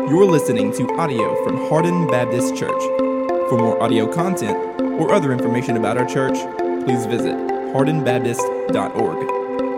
You're listening to audio from Hardin Baptist Church. For more audio content or other information about our church, please visit hardinbaptist.org.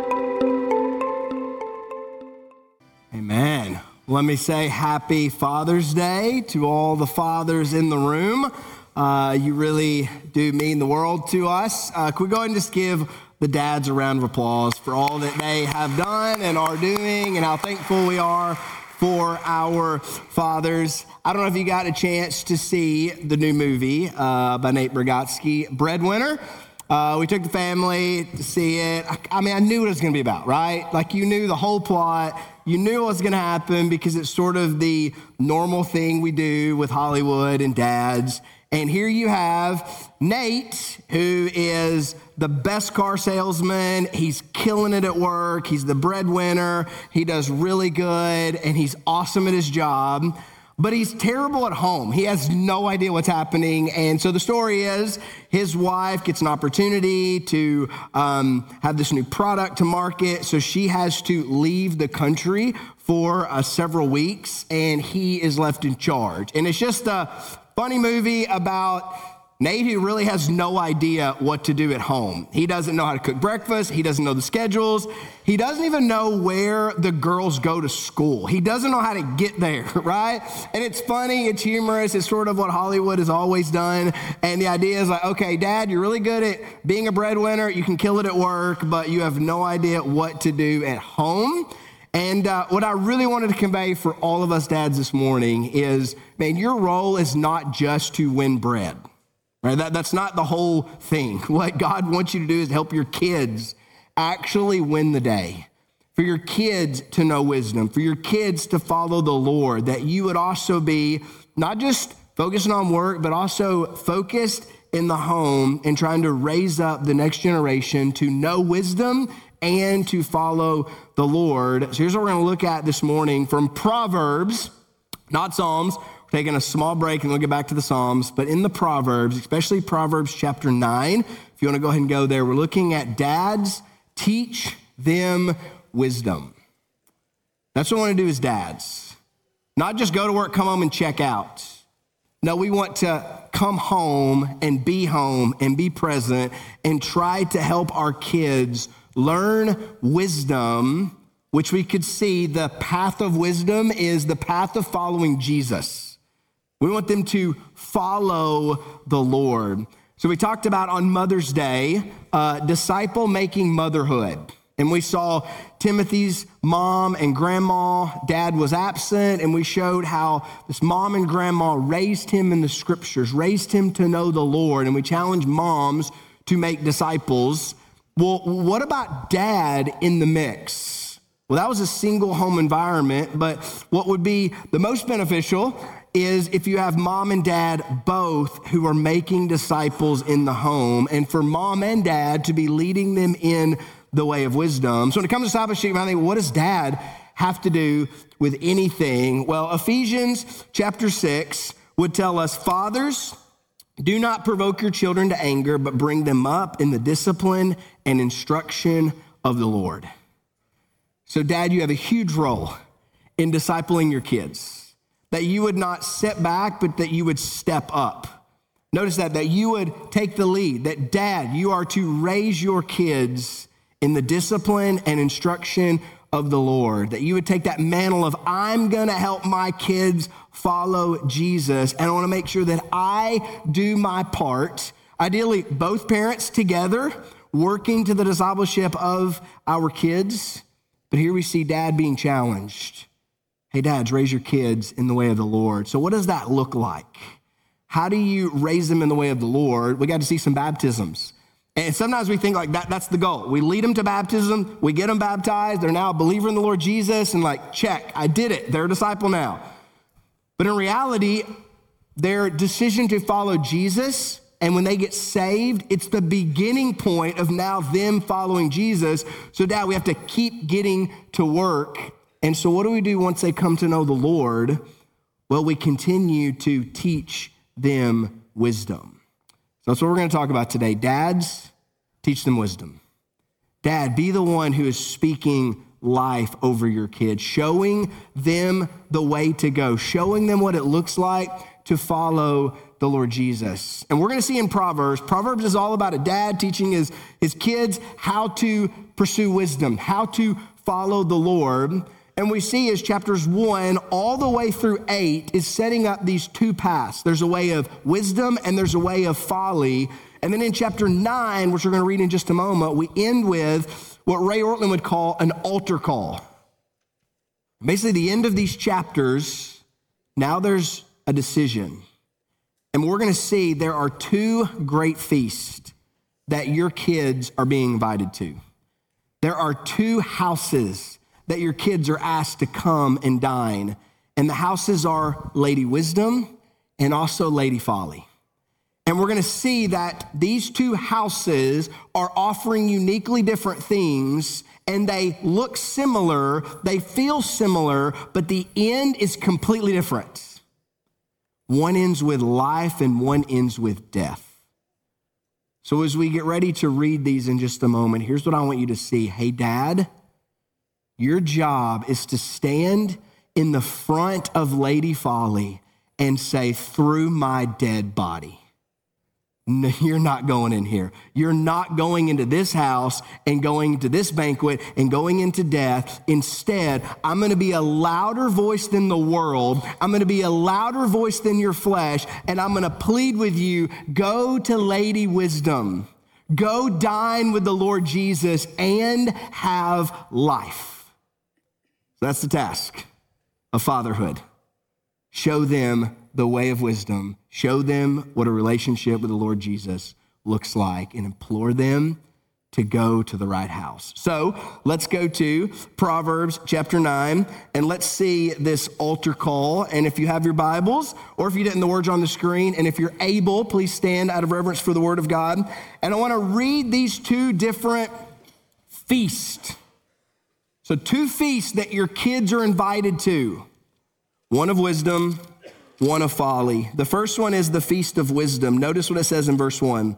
Amen. Let me say happy Father's Day to all the fathers in the room. You really do mean the world to us. Can we go ahead and just give the dads a round of applause for all that they have done and are doing and how thankful we are for our fathers. I don't know if you got a chance to see the new movie by Nate Bargatze, Breadwinner. We took the family to see it. I mean, I knew what it was going to be about, right? Like, you knew the whole plot. You knew what was going to happen because it's sort of the normal thing we do with Hollywood and dads. And here you have Nate, who is the best car salesman. He's killing it at work. He's the breadwinner. He does really good, and he's awesome at his job. But he's terrible at home. He has no idea what's happening. And so the story is his wife gets an opportunity to have this new product to market. So she has to leave the country for several weeks, and he is left in charge. And it's just a funny movie about Nate, who really has no idea what to do at home. He doesn't know how to cook breakfast. He doesn't know the schedules. He doesn't even know where the girls go to school. He doesn't know how to get there, right? And it's funny, it's humorous. It's sort of what Hollywood has always done. And the idea is like, okay, Dad, you're really good at being a breadwinner. You can kill it at work, but you have no idea what to do at home. And what I really wanted to convey for all of us dads this morning is, man, your role is not just to win bread. Right? That's not the whole thing. What God wants you to do is help your kids actually win the day. For your kids to know wisdom, for your kids to follow the Lord, that you would also be not just focusing on work, but also focused in the home and trying to raise up the next generation to know wisdom and to follow the Lord. So here's what we're going to look at this morning from Proverbs, not Psalms. We're taking a small break and we'll get back to the Psalms, but in the Proverbs, especially Proverbs chapter 9, if you want to go ahead and go there, we're looking at dads, teach them wisdom. That's what I want to do as dads. Not just go to work, come home and check out. No, we want to come home and be present and try to help our kids learn wisdom, which we could see the path of wisdom is the path of following Jesus. We want them to follow the Lord. So we talked about on Mother's Day, disciple-making motherhood. And we saw Timothy's mom and grandma. Dad was absent, and we showed how this mom and grandma raised him in the scriptures, raised him to know the Lord. And we challenged moms to make disciples. Well, what about dad in the mix? Well, that was a single home environment, but what would be the most beneficial is if you have mom and dad both who are making disciples in the home, and for mom and dad to be leading them in the way of wisdom. So when it comes to discipleship, I think, what does dad have to do with anything? Well, Ephesians chapter 6 would tell us, fathers, do not provoke your children to anger, but bring them up in the discipline and instruction of the Lord. So dad, you have a huge role in discipling your kids. That you would not sit back, but that you would step up. Notice that you would take the lead, that dad, you are to raise your kids in the discipline and instruction of the Lord. That you would take that mantle of, I'm going to help my kids follow Jesus, and I want to make sure that I do my part. Ideally, both parents together, working to the discipleship of our kids. But here we see dad being challenged. Hey, dads, raise your kids in the way of the Lord. So what does that look like? How do you raise them in the way of the Lord? We got to see some baptisms. And sometimes we think like that's the goal. We lead them to baptism. We get them baptized. They're now a believer in the Lord Jesus. And like, check, I did it. They're a disciple now. But in reality, their decision to follow Jesus, and when they get saved, it's the beginning point of now them following Jesus. So dad, we have to keep getting to work. And so what do we do once they come to know the Lord? Well, we continue to teach them wisdom. So that's what we're going to talk about today. Dads, teach them wisdom. Dad, be the one who is speaking life over your kids, showing them the way to go, showing them what it looks like to follow the Lord Jesus. And we're going to see in Proverbs is all about a dad teaching his kids how to pursue wisdom, how to follow the Lord. And we see as chapters 1 all the way through 8 is setting up these two paths. There's a way of wisdom and there's a way of folly. And then in chapter 9, which we're going to read in just a moment, we end with what Ray Ortlund would call an altar call. Basically, the end of these chapters, now there's a decision. And we're going to see there are two great feasts that your kids are being invited to. There are two houses that your kids are asked to come and dine. And the houses are Lady Wisdom and also Lady Folly. And we're going to see that these two houses are offering uniquely different things, and they look similar, they feel similar, but the end is completely different. One ends with life and one ends with death. So as we get ready to read these in just a moment, here's what I want you to see. Hey, Dad, your job is to stand in the front of Lady Folly and say, through my dead body. No, you're not going in here. You're not going into this house and going to this banquet and going into death. Instead, I'm going to be a louder voice than the world. I'm going to be a louder voice than your flesh. And I'm going to plead with you, go to Lady Wisdom. Go dine with the Lord Jesus and have life. That's the task of fatherhood. Show them the way of wisdom. Show them what a relationship with the Lord Jesus looks like and implore them to go to the right house. So let's go to Proverbs chapter 9 and let's see this altar call. And if you have your Bibles or if you didn't, the words are on the screen. And if you're able, please stand out of reverence for the word of God. And I want to read these two different feasts. So two feasts that your kids are invited to. One of wisdom, one of folly. The first one is the feast of wisdom. Notice what it says in verse 1.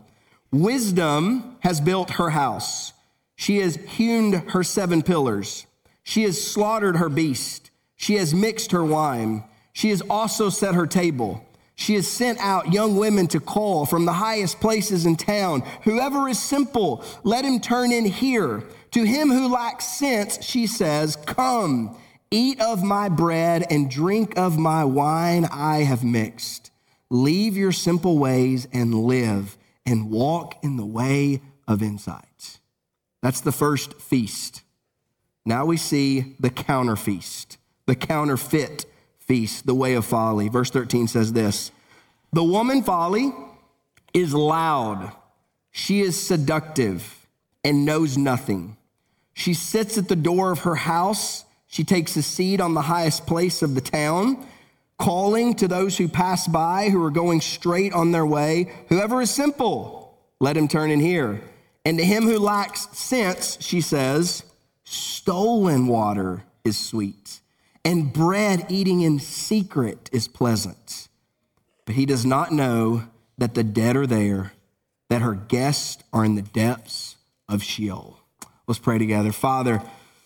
Wisdom has built her house. She has hewn her 7 pillars. She has slaughtered her beast. She has mixed her wine. She has also set her table. She has sent out young women to call from the highest places in town. Whoever is simple, let him turn in here. To him who lacks sense, she says, come. Eat of my bread and drink of my wine I have mixed. Leave your simple ways and live and walk in the way of insight. That's the first feast. Now we see the counter feast, the counterfeit feast, the way of folly. Verse 13 says this, the woman folly is loud. She is seductive and knows nothing. She sits at the door of her house. She takes a seat on the highest place of the town, calling to those who pass by, who are going straight on their way. Whoever is simple, let him turn in here. And to him who lacks sense, she says, stolen water is sweet, and bread eating in secret is pleasant. But he does not know that the dead are there, that her guests are in the depths of Sheol. Let's pray together. Father,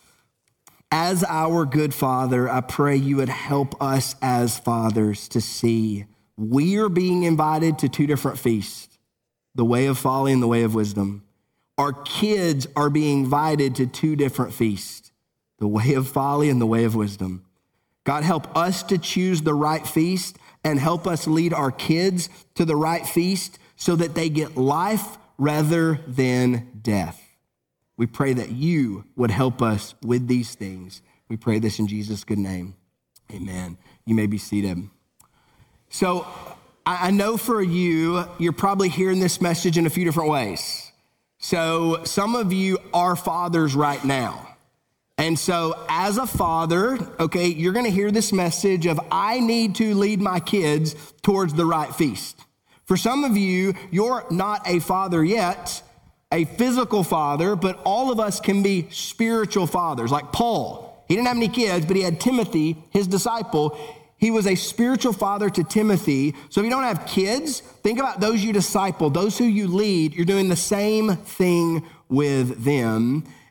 as our good Father, I pray you would help us as fathers to see we are being invited to two different feasts, the way of folly and the way of wisdom. Our kids are being invited to two different feasts, the way of folly and the way of wisdom. God, help us to choose the right feast and help us lead our kids to the right feast so that they get life rather than death. We pray that you would help us with these things. We pray this in Jesus' good name. Amen. You may be seated. So I know for you, you're probably hearing this message in a few different ways. So some of you are fathers right now. And so as a father, okay, you're going to hear this message of I need to lead my kids towards the right feast. For some of you, you're not a father yet, a physical father, but all of us can be spiritual fathers. Like Paul, he didn't have any kids, but he had Timothy, his disciple. He was a spiritual father to Timothy. So if you don't have kids, think about those you disciple, those who you lead. You're doing the same thing with them.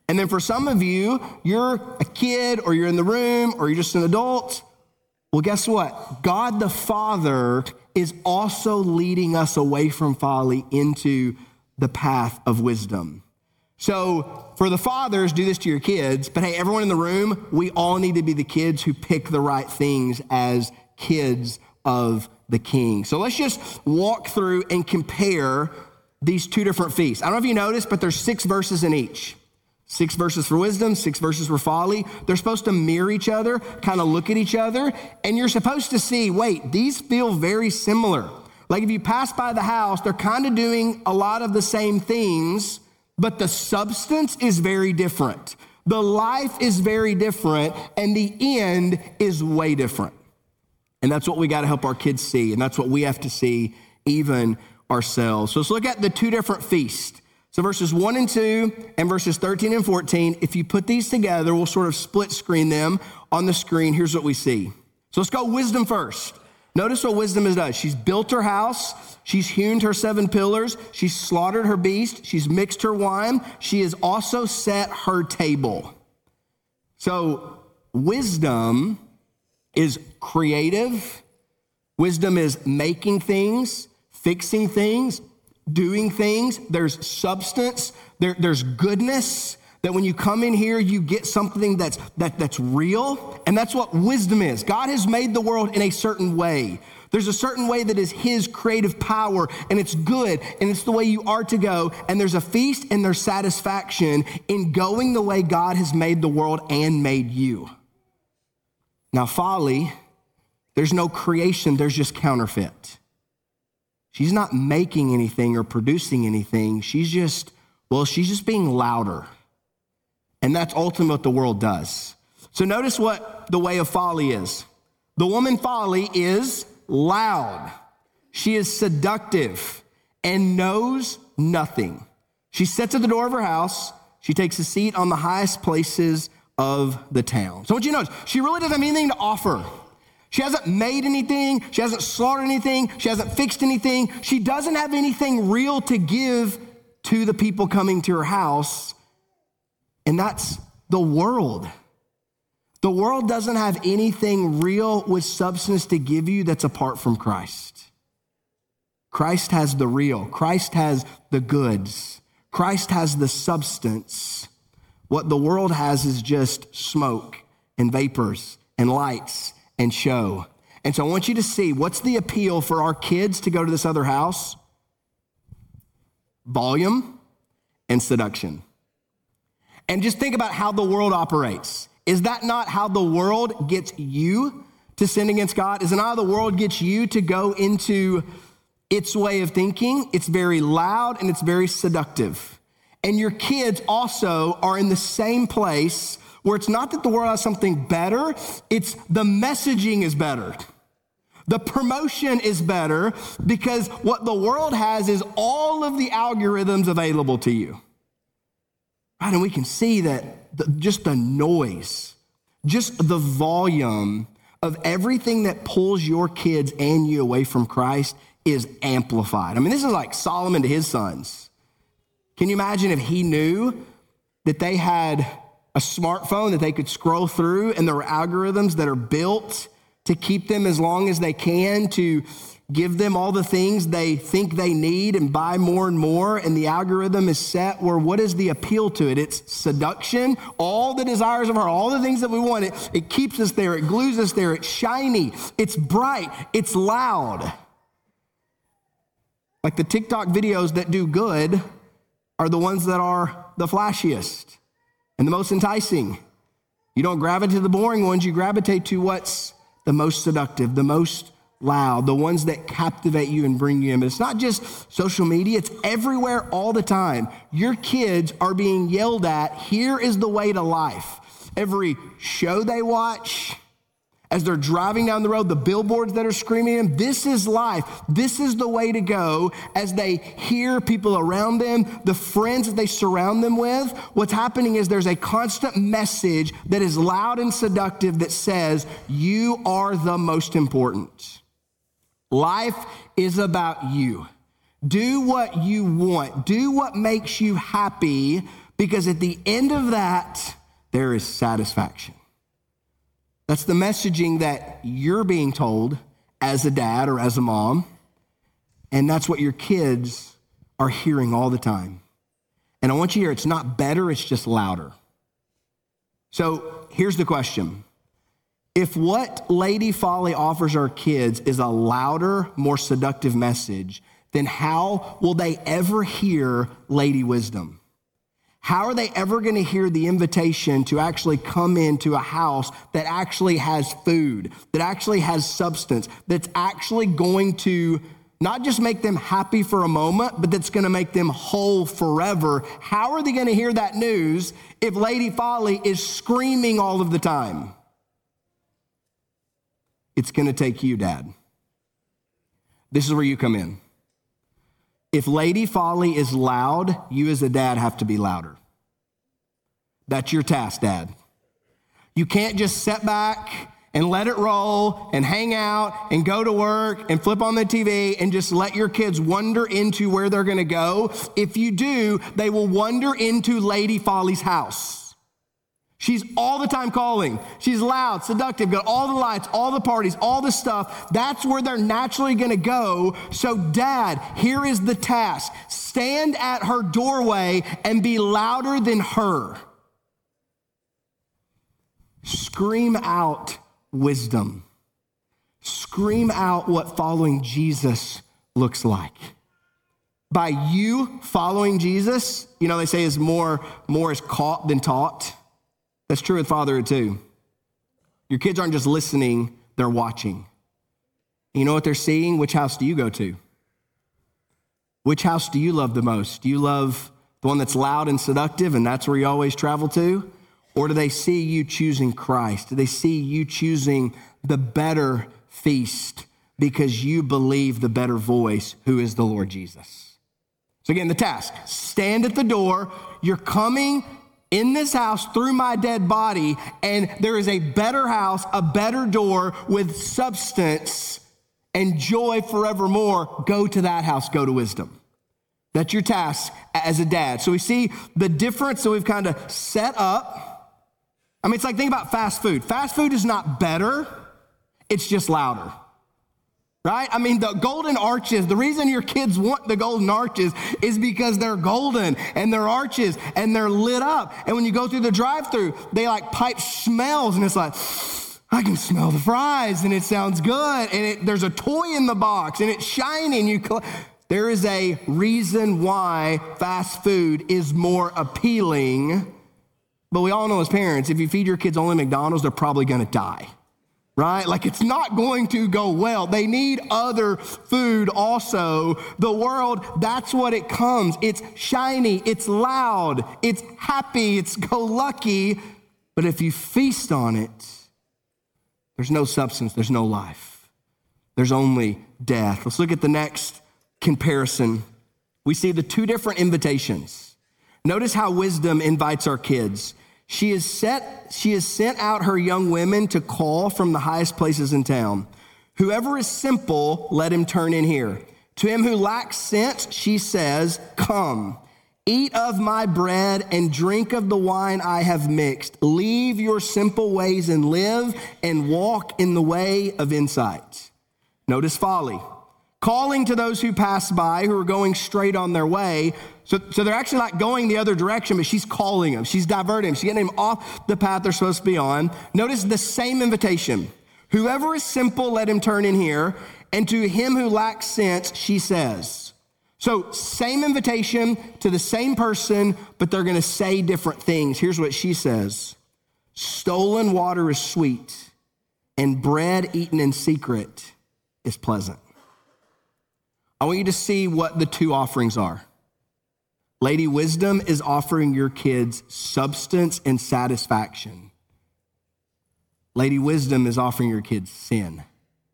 And then for some of you, you're a kid or you're in the room or you're just an adult. Well, guess what? God the Father is also leading us away from folly into the path of wisdom. So for the fathers, do this to your kids, but hey, everyone in the room, we all need to be the kids who pick the right things as kids of the King. So let's just walk through and compare these two different feasts. I don't know if you noticed, but there's 6 verses in each. 6 verses for wisdom, 6 verses for folly. They're supposed to mirror each other, kind of look at each other, and you're supposed to see, wait, these feel very similar. Like if you pass by the house, they're kind of doing a lot of the same things, but the substance is very different. The life is very different, and the end is way different. And that's what we got to help our kids see, and that's what we have to see even ourselves. So let's look at the 2 different feasts. So verses 1 and 2 and verses 13 and 14, if you put these together, we'll sort of split screen them on the screen. Here's what we see. So let's go wisdom first. Notice what wisdom does. She's built her house. She's hewn her 7 pillars. She's slaughtered her beast. She's mixed her wine. She has also set her table. So wisdom is creative. Wisdom is making things, fixing things, doing things. There's substance. There's goodness. That when you come in here, you get something that's real. And that's what wisdom is. God has made the world in a certain way. There's a certain way that is his creative power, and it's good, and it's the way you are to go. And there's a feast and there's satisfaction in going the way God has made the world and made you. Now, folly, there's no creation, there's just counterfeit. She's not making anything or producing anything. She's just being louder. And that's ultimately what the world does. So notice what the way of folly is. The woman folly is loud. She is seductive and knows nothing. She sits at the door of her house. She takes a seat on the highest places of the town. So what you notice, she really doesn't have anything to offer. She hasn't made anything. She hasn't slaughtered anything. She hasn't fixed anything. She doesn't have anything real to give to the people coming to her house. And that's the world. The world doesn't have anything real with substance to give you that's apart from Christ. Christ has the real. Christ has the goods. Christ has the substance. What the world has is just smoke and vapors and lights and show. And so I want you to see, what's the appeal for our kids to go to this other house? Volume and seduction. And just think about how the world operates. Is that not how the world gets you to sin against God? Is it not how the world gets you to go into its way of thinking? It's very loud and it's very seductive. And your kids also are in the same place where it's not that the world has something better, it's the messaging is better. The promotion is better because what the world has is all of the algorithms available to you. Right, and we can see that just the noise, just the volume of everything that pulls your kids and you away from Christ is amplified. I mean, this is like Solomon to his sons. Can you imagine if he knew that they had a smartphone that they could scroll through and there were algorithms that are built to keep them as long as they can, to give them all the things they think they need and buy more and more, and the algorithm is set where what is the appeal to it? It's seduction, all the desires of our heart, all the things that we want. It keeps us there, it glues us there, it's shiny, it's bright, it's loud. Like the TikTok videos that do good are the ones that are the flashiest and the most enticing. You don't gravitate to the boring ones, you gravitate to what's the most seductive, the most loud, the ones that captivate you and bring you in. But it's not just social media, it's everywhere all the time. Your kids are being yelled at, here is the way to life. Every show they watch, as they're driving down the road, the billboards that are screaming at them, this is life. This is the way to go. As they hear people around them, the friends that they surround them with, what's happening is there's a constant message that is loud and seductive that says, you are the most important. Life is about you. Do what you want. Do what makes you happy, because at the end of that, there is satisfaction. That's the messaging that you're being told as a dad or as a mom, and that's what your kids are hearing all the time. And I want you to hear it's not better, it's just louder. So here's the question. If what Lady Folly offers our kids is a louder, more seductive message, then how will they ever hear Lady Wisdom? How are they ever going to hear the invitation to actually come into a house that actually has food, that actually has substance, that's actually going to not just make them happy for a moment, but that's going to make them whole forever? How are they going to hear that news if Lady Folly is screaming all of the time? It's going to take you, Dad. This is where you come in. If Lady Folly is loud, you as a dad have to be louder. That's your task, Dad. You can't just sit back and let it roll and hang out and go to work and flip on the TV and just let your kids wander into where they're going to go. If you do, they will wander into Lady Folly's house. She's all the time calling. She's loud, seductive, got all the lights, all the parties, all the stuff. That's where they're naturally going to go. So Dad, here is the task. Stand at her doorway and be louder than her. Scream out wisdom. Scream out what following Jesus looks like. By you following Jesus, they say is more is caught than taught. That's true with fatherhood too. Your kids aren't just listening, they're watching. You know what they're seeing? Which house do you go to? Which house do you love the most? Do you love the one that's loud and seductive and that's where you always travel to? Or do they see you choosing Christ? Do they see you choosing the better feast because you believe the better voice, who is the Lord Jesus? So again, the task, stand at the door. You're coming in this house through my dead body, and there is a better house, a better door with substance and joy forevermore. Go to that house, go to wisdom. That's your task as a dad. So we see the difference that we've kind of set up. It's like, think about fast food. Fast food is not better, it's just louder. Right? The golden arches, the reason your kids want the golden arches is because they're golden and they're arches and they're lit up. And when you go through the drive-thru, they like pipe smells and it's like, I can smell the fries and it sounds good. And there's a toy in the box and it's shiny. There is a reason why fast food is more appealing. But we all know as parents, if you feed your kids only McDonald's, they're probably going to die. Right? Like it's not going to go well. They need other food also. The world, that's what it comes. It's shiny, it's loud, it's happy, it's go-lucky. But if you feast on it, there's no substance, there's no life. There's only death. Let's look at the next comparison. We see the two different invitations. Notice how wisdom invites our kids. She has sent out her young women to call from the highest places in town. Whoever is simple, let him turn in here. To him who lacks sense, she says, come, eat of my bread and drink of the wine I have mixed. Leave your simple ways and live and walk in the way of insight. Notice folly. Calling to those who pass by, who are going straight on their way. So they're actually not going the other direction, but she's calling them. She's diverting them. She's getting them off the path they're supposed to be on. Notice the same invitation. Whoever is simple, let him turn in here. And to him who lacks sense, she says. So same invitation to the same person, but they're going to say different things. Here's what she says. Stolen water is sweet, and bread eaten in secret is pleasant. I want you to see what the two offerings are. Lady Wisdom is offering your kids substance and satisfaction. Lady Wisdom is offering your kids sin.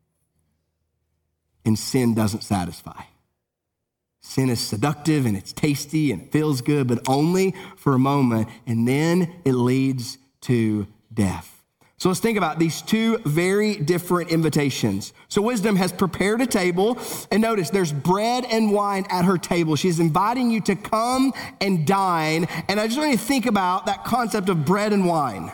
And sin doesn't satisfy. Sin is seductive and it's tasty and it feels good, but only for a moment. And then it leads to death. So let's think about these two very different invitations. So wisdom has prepared a table, and notice there's bread and wine at her table. She's inviting you to come and dine, and I just want you to think about that concept of bread and wine.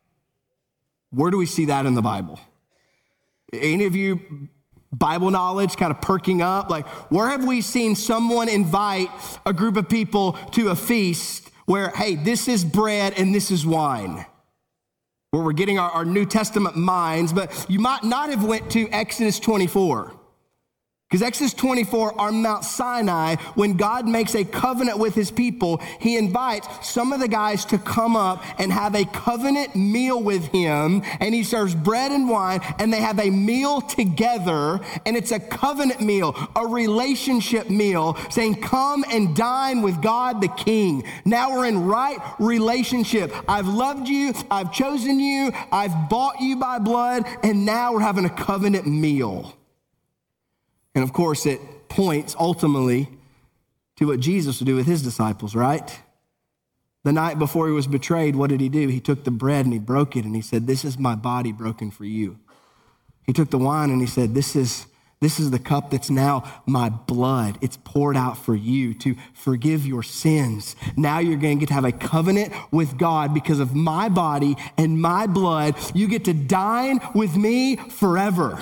Where do we see that in the Bible? Any of you Bible knowledge kind of perking up? Like, where have we seen someone invite a group of people to a feast where, hey, this is bread and this is wine? Where we're getting our New Testament minds, but you might not have went to Exodus 24. Because Exodus 24 on Mount Sinai, when God makes a covenant with his people, he invites some of the guys to come up and have a covenant meal with him, and he serves bread and wine, and they have a meal together, and it's a covenant meal, a relationship meal, saying, come and dine with God the King. Now we're in right relationship. I've loved you, I've chosen you, I've bought you by blood, and now we're having a covenant meal. And of course, it points ultimately to what Jesus would do with his disciples, right? The night before he was betrayed, what did he do? He took the bread and he broke it and he said, this is my body broken for you. He took the wine and he said, this is the cup that's now my blood. It's poured out for you to forgive your sins. Now you're going to get to have a covenant with God because of my body and my blood. You get to dine with me forever.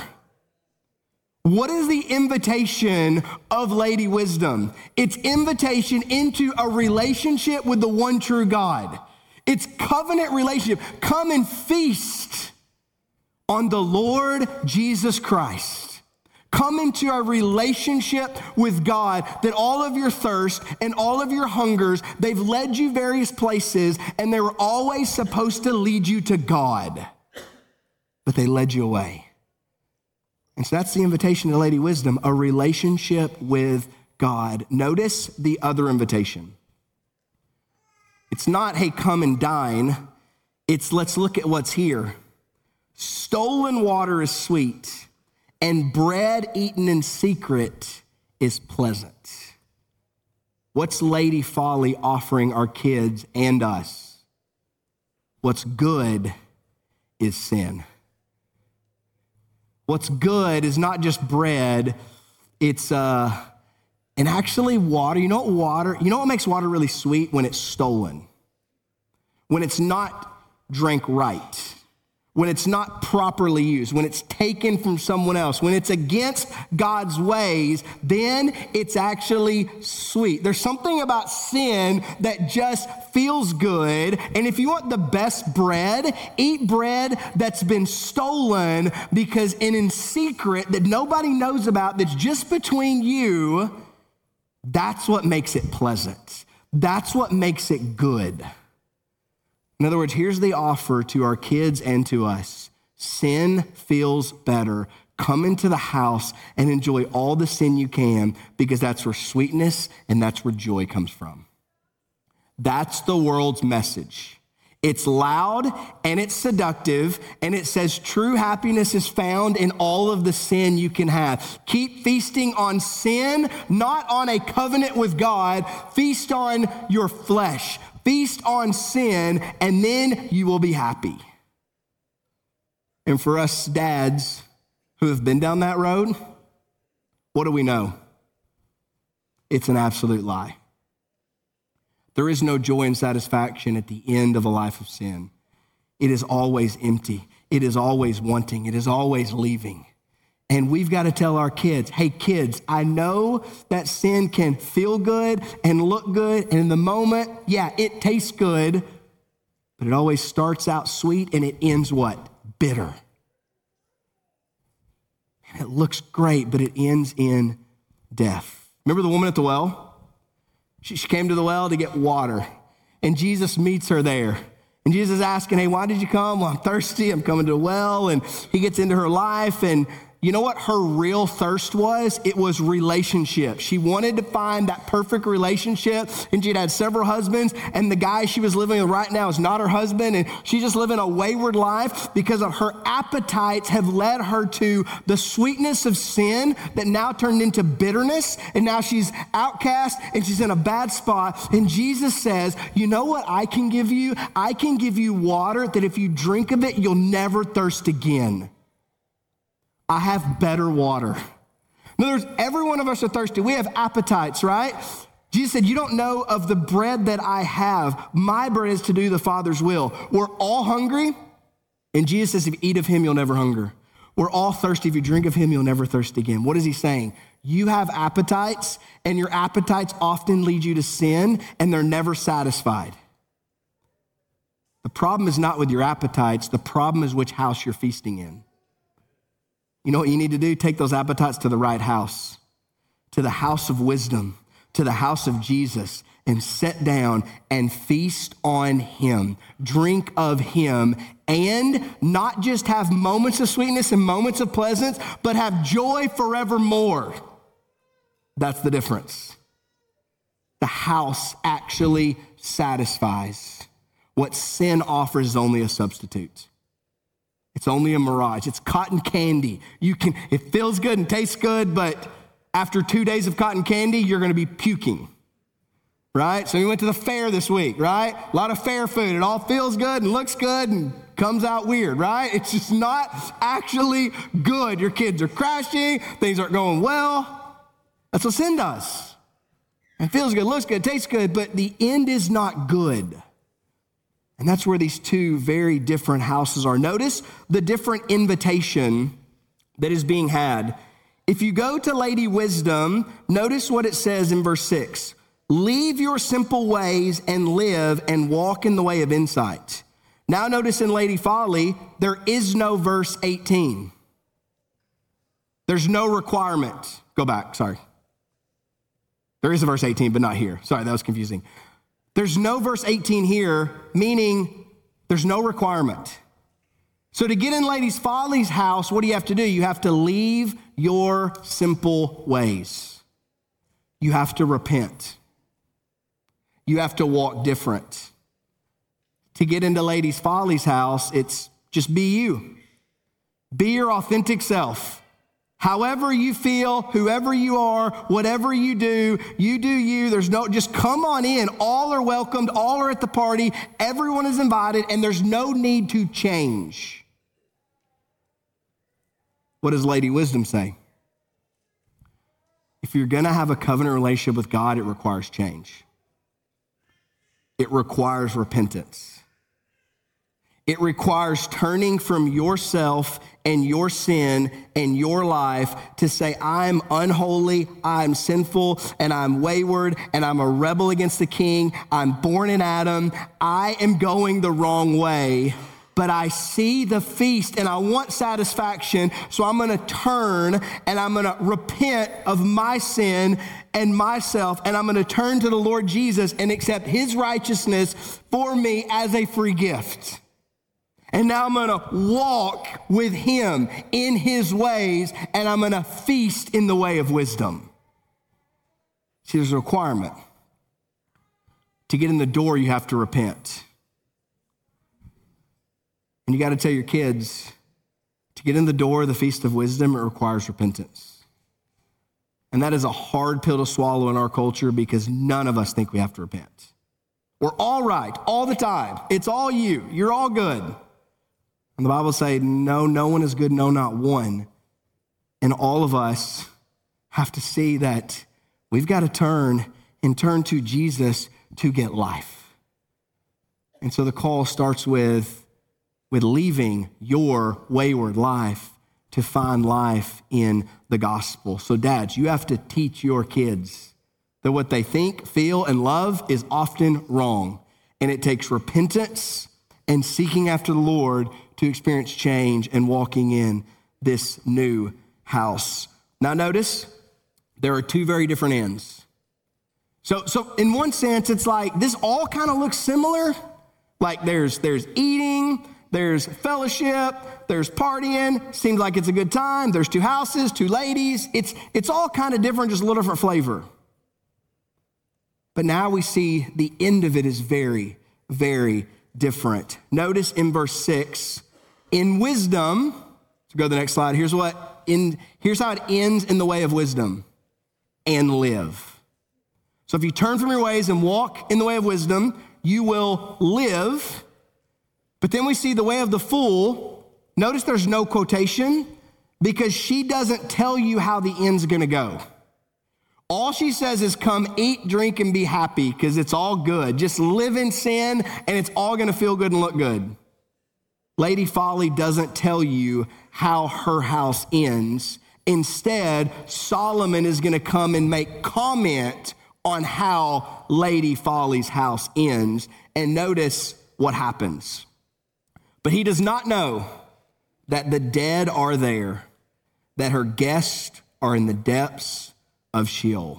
What is the invitation of Lady Wisdom? It's invitation into a relationship with the one true God. It's covenant relationship. Come and feast on the Lord Jesus Christ. Come into a relationship with God that all of your thirst and all of your hungers, they've led you various places and they were always supposed to lead you to God, but they led you away. And so that's the invitation to Lady Wisdom, a relationship with God. Notice the other invitation. It's not, hey, come and dine. It's let's look at what's here. Stolen water is sweet, and bread eaten in secret is pleasant. What's Lady Folly offering our kids and us? What's good is sin. What's good is not just bread, it's and actually water. You know what makes water really sweet? When it's stolen. When it's not drank right. When it's not properly used, when it's taken from someone else, when it's against God's ways, then it's actually sweet. There's something about sin that just feels good. And if you want the best bread, eat bread that's been stolen, because in secret that nobody knows about, that's just between you, that's what makes it pleasant. That's what makes it good. In other words, here's the offer to our kids and to us. Sin feels better. Come into the house and enjoy all the sin you can, because that's where sweetness and that's where joy comes from. That's the world's message. It's loud and it's seductive, and it says true happiness is found in all of the sin you can have. Keep feasting on sin, not on a covenant with God. Feast on your flesh. Feast on sin, and then you will be happy. And for us dads who have been down that road, what do we know? It's an absolute lie. There is no joy and satisfaction at the end of a life of sin. It is always empty. It is always wanting. It is always leaving. And we've got to tell our kids, hey kids, I know that sin can feel good and look good, and in the moment, yeah, it tastes good, but it always starts out sweet and it ends what? Bitter. And it looks great, but it ends in death. Remember the woman at the well? She came to the well to get water, and Jesus meets her there. And Jesus is asking, hey, why did you come? Well, I'm thirsty. I'm coming to the well. And he gets into her life, and You know what her real thirst was? It was relationship. She wanted to find that perfect relationship, and she'd had several husbands, and the guy she was living with right now is not her husband, and she's just living a wayward life because of her appetites have led her to the sweetness of sin that now turned into bitterness, and now she's outcast, and she's in a bad spot, and Jesus says, you know what I can give you? I can give you water that if you drink of it, you'll never thirst again. I have better water. In other words, every one of us are thirsty. We have appetites, right? Jesus said, you don't know of the bread that I have. My bread is to do the Father's will. We're all hungry. And Jesus says, if you eat of him, you'll never hunger. We're all thirsty. If you drink of him, you'll never thirst again. What is he saying? You have appetites, and your appetites often lead you to sin, and they're never satisfied. The problem is not with your appetites. The problem is which house you're feasting in. You know what you need to do? Take those appetites to the right house, to the house of wisdom, to the house of Jesus, and sit down and feast on him. Drink of him, and not just have moments of sweetness and moments of pleasance, but have joy forevermore. That's the difference. The house actually satisfies. What sin offers is only a substitute. It's only a mirage. It's cotton candy. It feels good and tastes good, but after 2 days of cotton candy, you're going to be puking, right? So we went to the fair this week, right? A lot of fair food. It all feels good and looks good and comes out weird, right? It's just not actually good. Your kids are crashing. Things aren't going well. That's what sin does. It feels good, looks good, tastes good, but the end is not good. And that's where these two very different houses are. Notice the different invitation that is being had. If you go to Lady Wisdom, notice what it says in verse 6. Leave your simple ways and live and walk in the way of insight. Now notice in Lady Folly, there is no verse 18. There's no requirement. Go back, sorry. There is a verse 18, but not here. Sorry, that was confusing. There's no verse 18 here, meaning there's no requirement. So to get in Lady Folly's house, what do you have to do? You have to leave your simple ways. You have to repent. You have to walk different. To get into Lady Folly's house, it's just be you. Be your authentic self. However you feel, whoever you are, whatever you do you. There's no, just come on in. All are welcomed. All are at the party. Everyone is invited, and there's no need to change. What does Lady Wisdom say? If you're going to have a covenant relationship with God, it requires change. It requires repentance. It requires turning from yourself and your sin and your life to say, I'm unholy, I'm sinful, and I'm wayward, and I'm a rebel against the King. I'm born in Adam. I am going the wrong way, but I see the feast and I want satisfaction, so I'm going to turn and I'm going to repent of my sin and myself, and I'm going to turn to the Lord Jesus and accept his righteousness for me as a free gift. And now I'm going to walk with him in his ways, and I'm going to feast in the way of wisdom. See, there's a requirement. To get in the door, you have to repent. And you got to tell your kids, to get in the door of the feast of wisdom, it requires repentance. And that is a hard pill to swallow in our culture because none of us think we have to repent. We're all right all the time. It's all you. You're all good. And the Bible says, no one is good, no, not one. And all of us have to see that we've got to turn to Jesus to get life. And so the call starts with leaving your wayward life to find life in the gospel. So dads, you have to teach your kids that what they think, feel, and love is often wrong. And it takes repentance and seeking after the Lord to experience change and walking in this new house. Now notice, there are two very different ends. So in one sense, it's like this all kind of looks similar. Like there's eating, there's fellowship, there's partying, seems like it's a good time. There's 2 houses, 2 ladies. It's all kind of different, just a little different flavor. But now we see the end of it is very, very different. Notice in verse 6, in wisdom, so go to the next slide. Here's how it ends in the way of wisdom, and live. So if you turn from your ways and walk in the way of wisdom, you will live. But then we see the way of the fool. Notice there's no quotation because she doesn't tell you how the end's gonna go. All she says is come eat, drink, and be happy because it's all good. Just live in sin and it's all gonna feel good and look good. Lady Folly doesn't tell you how her house ends. Instead, Solomon is gonna come and make comment on how Lady Folly's house ends. And notice what happens. But he does not know that the dead are there, that her guests are in the depths of Sheol.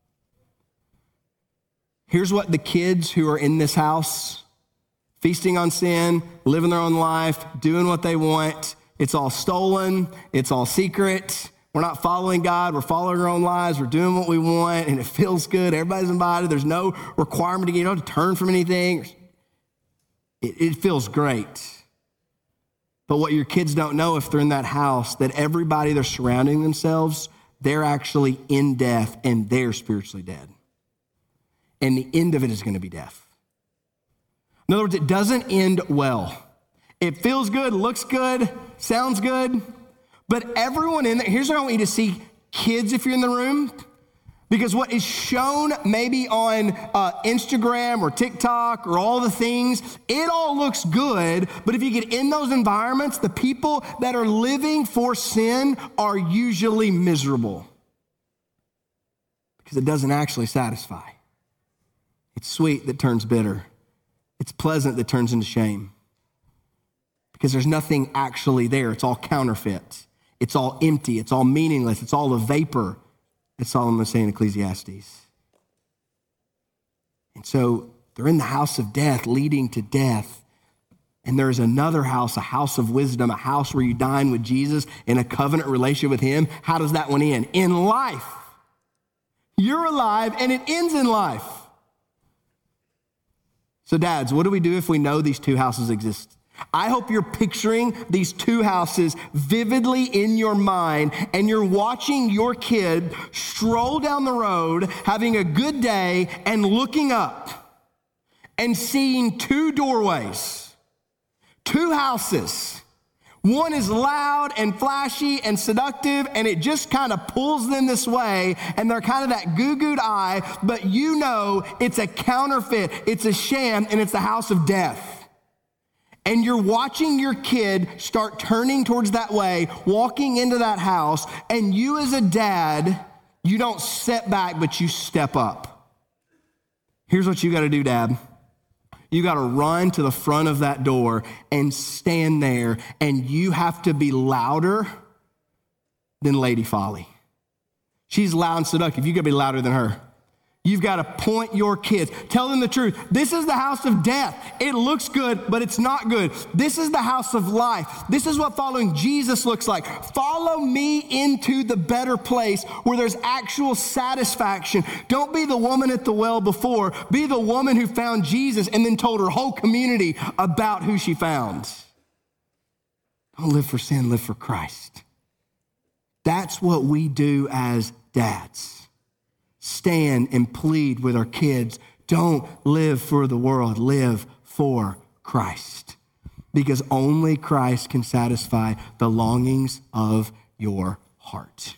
Here's what the kids who are in this house, feasting on sin, living their own life, doing what they want. It's all stolen. It's all secret. We're not following God. We're following our own lives. We're doing what we want, and it feels good. Everybody's invited. There's no requirement to turn from anything. It feels great. But what your kids don't know if they're in that house, that everybody they're surrounding themselves, they're actually in death and they're spiritually dead. And the end of it is going to be death. In other words, it doesn't end well. It feels good, looks good, sounds good, but everyone in there, here's what I want you to see, kids, if you're in the room, because what is shown maybe on Instagram or TikTok or all the things, it all looks good, but if you get in those environments, the people that are living for sin are usually miserable because it doesn't actually satisfy. It's sweet that turns bitter. It's pleasant that turns into shame because there's nothing actually there. It's all counterfeit. It's all empty. It's all meaningless. It's all a vapor. As Solomon saying in Ecclesiastes. And so they're in the house of death, leading to death. And there's another house, a house of wisdom, a house where you dine with Jesus in a covenant relationship with him. How does that one end? In life. You're alive and it ends in life. So dads, what do we do if we know these 2 houses exist? I hope you're picturing these 2 houses vividly in your mind and you're watching your kid stroll down the road, having a good day and looking up and seeing 2 doorways, 2 houses. One is loud and flashy and seductive and it just kind of pulls them this way and they're kind of that goo-gooed eye, but you know it's a counterfeit, it's a sham, and it's the house of death. And you're watching your kid start turning towards that way, walking into that house, and you as a dad, you don't step back, but you step up. Here's what you gotta do, Dad. You gotta run to the front of that door and stand there, and you have to be louder than Lady Folly. She's loud and seductive. You gotta be louder than her. You've got to point your kids. Tell them the truth. This is the house of death. It looks good, but it's not good. This is the house of life. This is what following Jesus looks like. Follow me into the better place where there's actual satisfaction. Don't be the woman at the well before. Be the woman who found Jesus and then told her whole community about who she found. Don't live for sin, live for Christ. That's what we do as dads. Stand and plead with our kids. Don't live for the world, live for Christ. Because only Christ can satisfy the longings of your heart.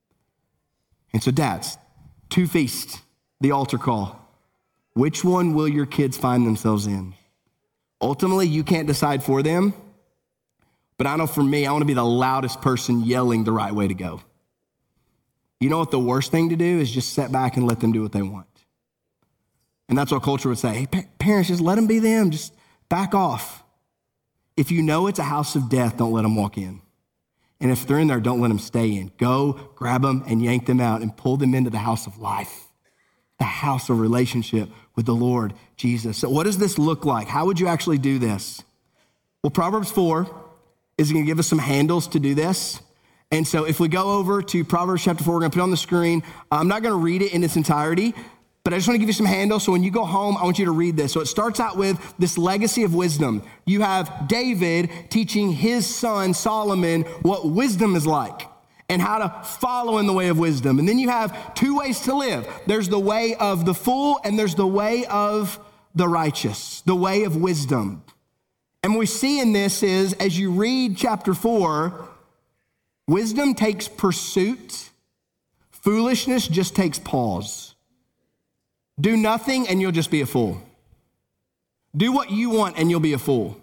And so dads, 2 feasts, the altar call. Which one will your kids find themselves in? Ultimately, you can't decide for them. But I know for me, I want to be the loudest person yelling the right way to go. You know what the worst thing to do is just sit back and let them do what they want. And that's what culture would say. Hey, parents, just let them be them. Just back off. If you know it's a house of death, don't let them walk in. And if they're in there, don't let them stay in. Go grab them and yank them out and pull them into the house of life, the house of relationship with the Lord Jesus. So what does this look like? How would you actually do this? Well, Proverbs 4 is going to give us some handles to do this. And so if we go over to Proverbs chapter 4, we're going to put it on the screen. I'm not going to read it in its entirety, but I just want to give you some handles. So when you go home, I want you to read this. So it starts out with this legacy of wisdom. You have David teaching his son Solomon what wisdom is like and how to follow in the way of wisdom. And then you have two ways to live. There's the way of the fool and there's the way of the righteous, the way of wisdom. And what we see in this is, as you read chapter 4, wisdom takes pursuit. Foolishness just takes pause. Do nothing and you'll just be a fool. Do what you want and you'll be a fool.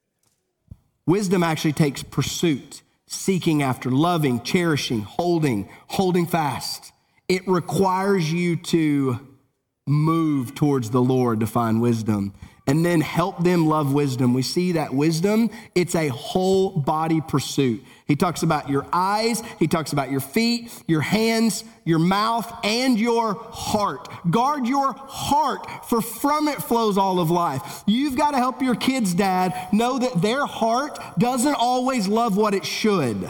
Wisdom actually takes pursuit, seeking after, loving, cherishing, holding fast. It requires you to move towards the Lord to find wisdom. And then help them love wisdom. We see that wisdom, it's a whole body pursuit. He talks about your eyes, he talks about your feet, your hands, your mouth, and your heart. Guard your heart, for from it flows all of life. You've got to help your kids, Dad, know that their heart doesn't always love what it should.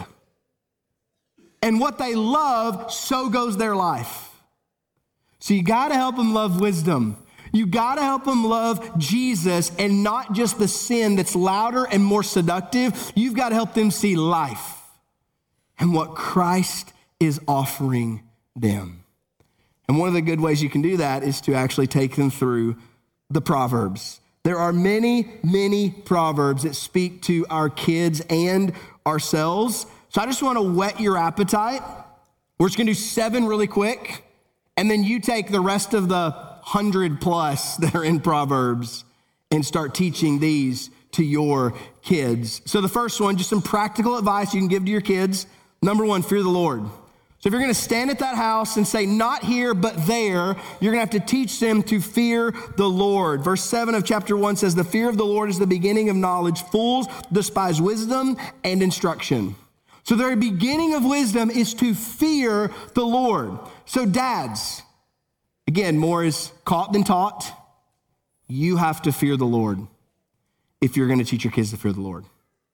And what they love, so goes their life. So you got to help them love wisdom. You got to help them love Jesus and not just the sin that's louder and more seductive. You've got to help them see life and what Christ is offering them. And one of the good ways you can do that is to actually take them through the Proverbs. There are many, many Proverbs that speak to our kids and ourselves. So I just want to whet your appetite. We're just going to do 7 really quick. And then you take the rest of the 100 plus that are in Proverbs and start teaching these to your kids. So the first one, just some practical advice you can give to your kids. Number 1, fear the Lord. So if you're going to stand at that house and say, not here, but there, you're going to have to teach them to fear the Lord. Verse 7 of chapter 1 says, the fear of the Lord is the beginning of knowledge. Fools despise wisdom and instruction. So the very beginning of wisdom is to fear the Lord. So dads, again, more is caught than taught. You have to fear the Lord if you're going to teach your kids to fear the Lord.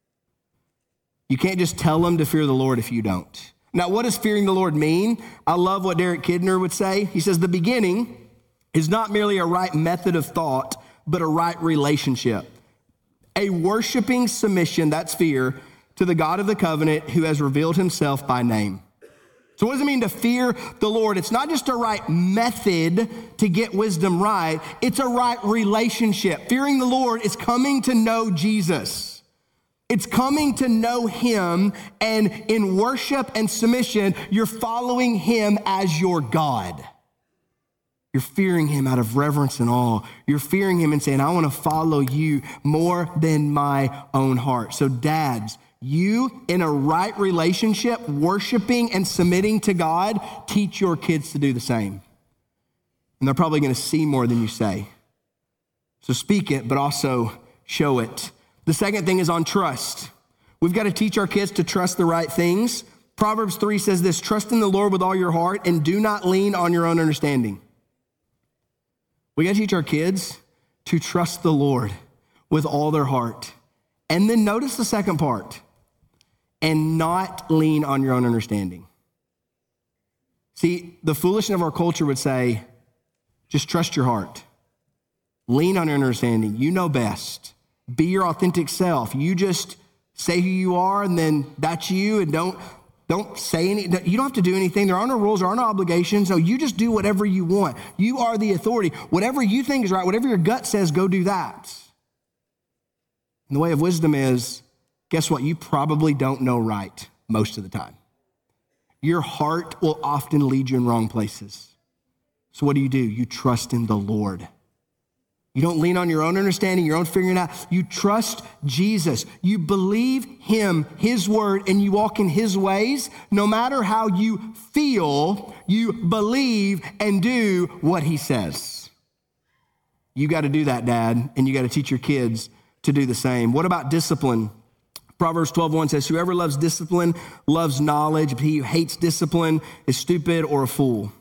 You can't just tell them to fear the Lord if you don't. Now, what does fearing the Lord mean? I love what Derek Kidner would say. He says, the beginning is not merely a right method of thought, but a right relationship. A worshiping submission, that's fear, to the God of the covenant who has revealed himself by name. So what does it mean to fear the Lord? It's not just a right method to get wisdom right. It's a right relationship. Fearing the Lord is coming to know Jesus. It's coming to know him, and in worship and submission, you're following him as your God. You're fearing him out of reverence and awe. You're fearing him and saying, I want to follow you more than my own heart. So dads, you, in a right relationship, worshiping and submitting to God, teach your kids to do the same. And they're probably going to see more than you say. So speak it, but also show it. The second thing is on trust. We've got to teach our kids to trust the right things. Proverbs 3 says this, trust in the Lord with all your heart and do not lean on your own understanding. We got to teach our kids to trust the Lord with all their heart. And then notice the second part. And not lean on your own understanding. See, the foolishness of our culture would say, just trust your heart. Lean on your understanding. You know best. Be your authentic self. You just say who you are, and then that's you, and don't say any, you don't have to do anything. There are no rules, there are no obligations. So you just do whatever you want. You are the authority. Whatever you think is right, whatever your gut says, go do that. And the way of wisdom is, guess what? You probably don't know right most of the time. Your heart will often lead you in wrong places. So what do? You trust in the Lord. You don't lean on your own understanding, your own figuring out. You trust Jesus. You believe him, his word, and you walk in his ways. No matter how you feel, you believe and do what he says. You got to do that, Dad, and you got to teach your kids to do the same. What about discipline? Proverbs 12:1 says, whoever loves discipline loves knowledge, but he who hates discipline is stupid or a fool.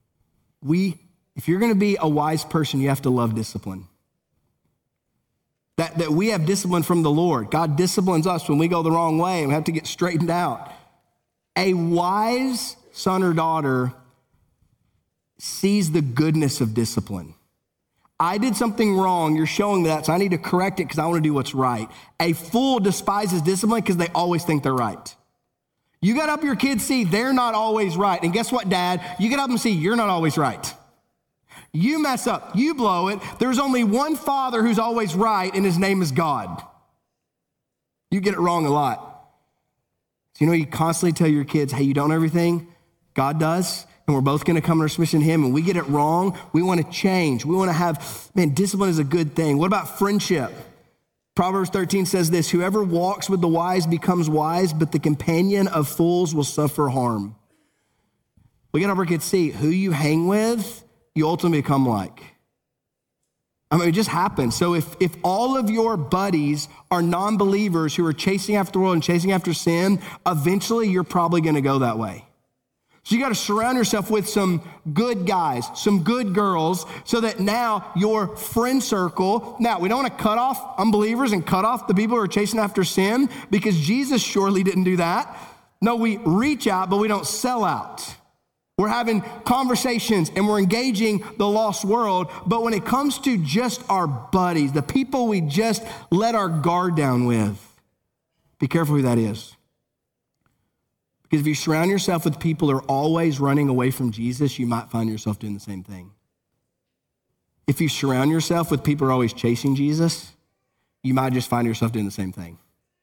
If you're going to be a wise person, you have to love discipline. that we have discipline from the Lord. God disciplines us when we go the wrong way and we have to get straightened out. A wise son or daughter sees the goodness of discipline. I did something wrong, you're showing me that, so I need to correct it because I want to do what's right. A fool despises discipline because they always think they're right. You got to help your kids see they're not always right. And guess what, Dad? You got to help them see you're not always right. You mess up, you blow it. There's only one Father who's always right, and his name is God. You get it wrong a lot. So you constantly tell your kids, hey, you don't know everything, God does. And we're both going to come under submission to him, and we get it wrong. We want to change. We want to have, discipline is a good thing. What about friendship? Proverbs 13 says this, whoever walks with the wise becomes wise, but the companion of fools will suffer harm. We got to have our kids see who you hang with, you ultimately become like. It just happens. So if all of your buddies are non-believers who are chasing after the world and chasing after sin, eventually you're probably going to go that way. So you got to surround yourself with some good guys, some good girls, so that now your friend circle, now we don't want to cut off unbelievers and cut off the people who are chasing after sin, because Jesus surely didn't do that. No, we reach out, but we don't sell out. We're having conversations and we're engaging the lost world. But when it comes to just our buddies, the people we just let our guard down with, be careful who that is. Because if you surround yourself with people who are always running away from Jesus, you might find yourself doing the same thing. If you surround yourself with people who are always chasing Jesus, you might just find yourself doing the same thing.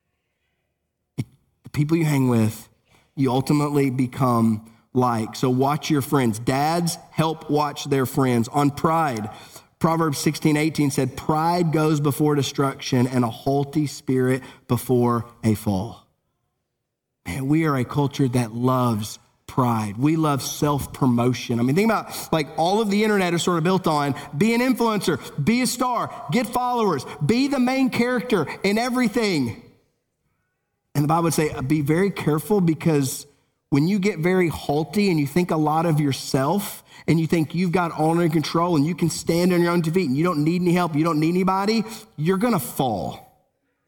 The people you hang with, you ultimately become like. So watch your friends. Dads, help watch their friends. On pride, Proverbs 16:18 said, pride goes before destruction and a haughty spirit before a fall. Man, we are a culture that loves pride. We love self-promotion. Think about all of the internet is sort of built on be an influencer, be a star, get followers, be the main character in everything. And the Bible would say, be very careful, because when you get very haughty and you think a lot of yourself and you think you've got all under control and you can stand on your own 2 feet and you don't need any help, you don't need anybody, you're going to fall.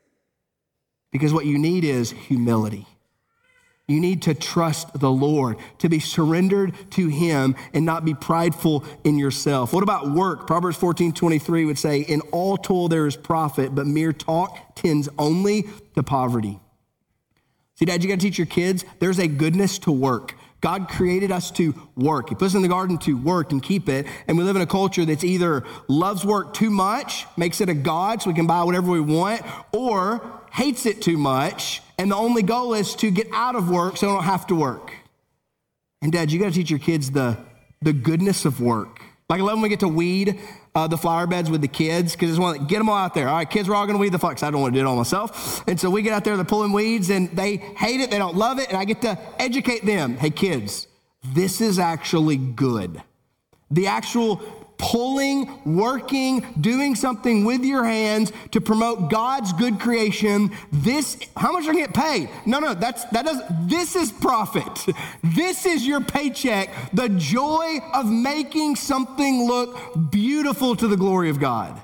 Because what you need is humility. You need to trust the Lord, to be surrendered to him and not be prideful in yourself. What about work? Proverbs 14:23 would say, in all toil there is profit, but mere talk tends only to poverty. See, Dad, you got to teach your kids there's a goodness to work. God created us to work. He put us in the garden to work and keep it. And we live in a culture that's either loves work too much, makes it a god so we can buy whatever we want, or hates it too much. And the only goal is to get out of work so they don't have to work. And Dad, you got to teach your kids the goodness of work. I love when we get to weed the flower beds with the kids, because I just want to get them all out there. All right, kids, we're all going to weed the flowers. I don't want to do it all myself. And so we get out there, they're pulling weeds, and they hate it, they don't love it, and I get to educate them. Hey, kids, this is actually good. The actual pulling, working, doing something with your hands to promote God's good creation. This, how much are you get paid? No, this is profit. This is your paycheck. The joy of making something look beautiful to the glory of God.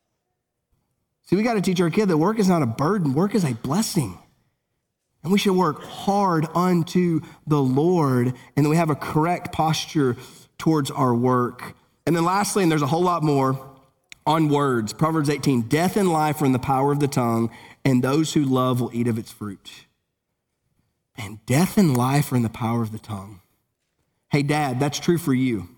See, we got to teach our kid that work is not a burden. Work is a blessing. And we should work hard unto the Lord, and then we have a correct posture towards our work. And then lastly, and there's a whole lot more, on words. Proverbs 18, death and life are in the power of the tongue, and those who love will eat of its fruit. And death and life are in the power of the tongue. Hey, Dad, that's true for you.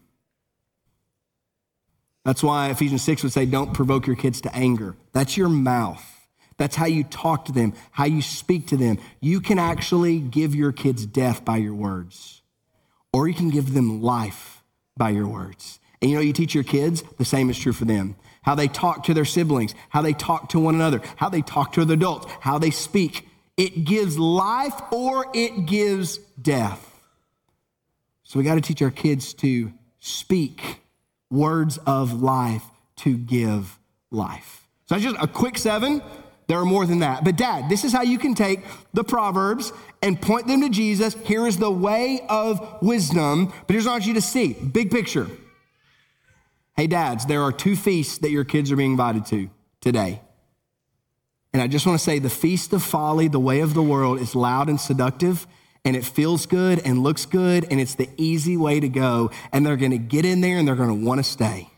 That's why Ephesians 6 would say, don't provoke your kids to anger. That's your mouth. That's how you talk to them, how you speak to them. You can actually give your kids death by your words, or you can give them life by your words. And you teach your kids, the same is true for them. How they talk to their siblings, how they talk to one another, how they talk to other adults, how they speak. It gives life or it gives death. So we got to teach our kids to speak words of life to give life. So that's just a quick 7. There are more than that. But Dad, this is how you can take the Proverbs and point them to Jesus. Here is the way of wisdom. But here's what I want you to see. Big picture. Hey, dads, there are 2 feasts that your kids are being invited to today. And I just want to say the feast of folly, the way of the world, is loud and seductive, and it feels good and looks good, and it's the easy way to go. And they're going to get in there and they're going to want to stay.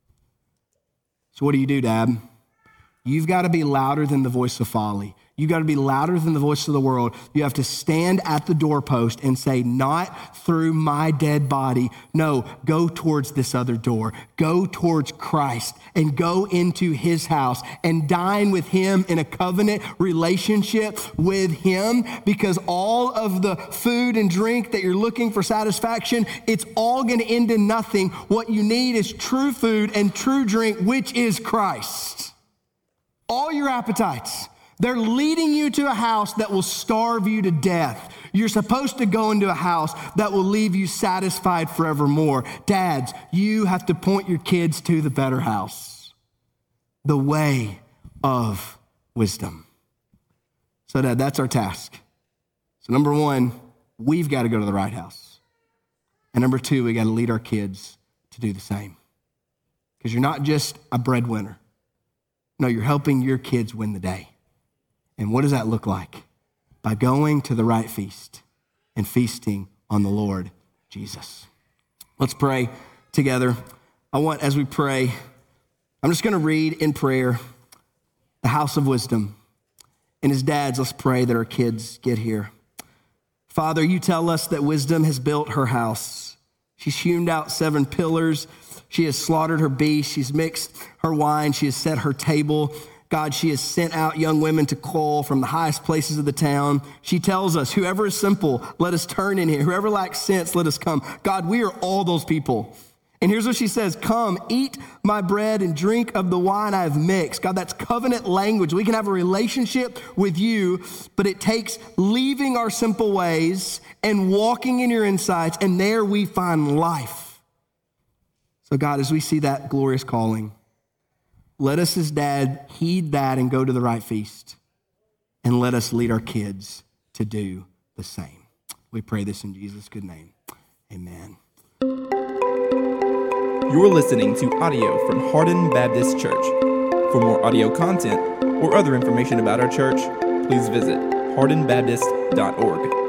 So what do, Dad? You've got to be louder than the voice of folly. You've got to be louder than the voice of the world. You have to stand at the doorpost and say, not through my dead body. No, go towards this other door. Go towards Christ and go into his house and dine with him in a covenant relationship with him, because all of the food and drink that you're looking for satisfaction, it's all going to end in nothing. What you need is true food and true drink, which is Christ. All your appetites. They're leading you to a house that will starve you to death. You're supposed to go into a house that will leave you satisfied forevermore. Dads, you have to point your kids to the better house, the way of wisdom. So Dad, that's our task. So number one, we've got to go to the right house. And number two, we got to lead our kids to do the same. Because you're not just a breadwinner. No, you're helping your kids win the day. And what does that look like? By going to the right feast and feasting on the Lord Jesus. Let's pray together. As we pray, I'm just going to read in prayer the house of wisdom. And as dads, let's pray that our kids get here. Father, you tell us that wisdom has built her house. She's hewn out 7 pillars. She has slaughtered her beasts. She's mixed her wine. She has set her table. God, she has sent out young women to call from the highest places of the town. She tells us, whoever is simple, let us turn in here. Whoever lacks sense, let us come. God, we are all those people. And here's what she says, come, eat my bread and drink of the wine I have mixed. God, that's covenant language. We can have a relationship with you, but it takes leaving our simple ways and walking in your insights, and there we find life. So God, as we see that glorious calling, let us as dad heed that and go to the right feast. And let us lead our kids to do the same. We pray this in Jesus' good name. Amen. You're listening to audio from Hardin Baptist Church. For more audio content or other information about our church, please visit hardinbaptist.org.